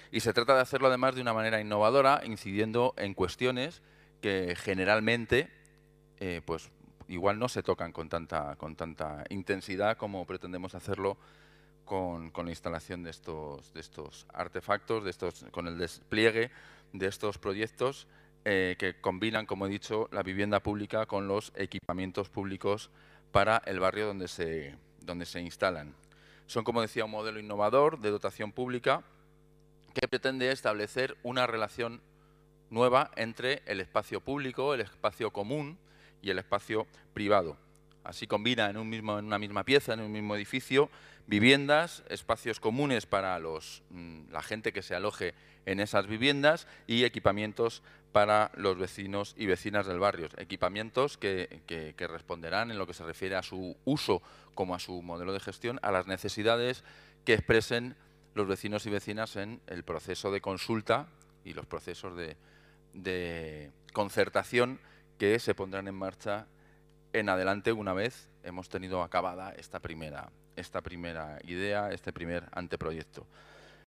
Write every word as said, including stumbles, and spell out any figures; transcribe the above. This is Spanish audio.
Y se trata de hacerlo además de una manera innovadora, incidiendo en cuestiones que generalmente eh, pues igual no se tocan con tanta, con tanta intensidad como pretendemos hacerlo con, con la instalación de estos, de estos artefactos, de estos, con el despliegue de estos proyectos eh, que combinan, como he dicho, la vivienda pública con los equipamientos públicos para el barrio donde se, donde se instalan. Son, como decía, un modelo innovador de dotación pública que pretende establecer una relación nueva entre el espacio público, el espacio común y el espacio privado. Así combina en, un mismo, en una misma pieza, en un mismo edificio, viviendas, espacios comunes para los, la gente que se aloje en esas viviendas y equipamientos para los vecinos y vecinas del barrio. Equipamientos que, que, que responderán en lo que se refiere a su uso como a su modelo de gestión, a las necesidades que expresen los vecinos y vecinas en el proceso de consulta y los procesos de, de concertación que se pondrán en marcha en adelante una vez hemos tenido acabada esta primera, esta primera idea, este primer anteproyecto.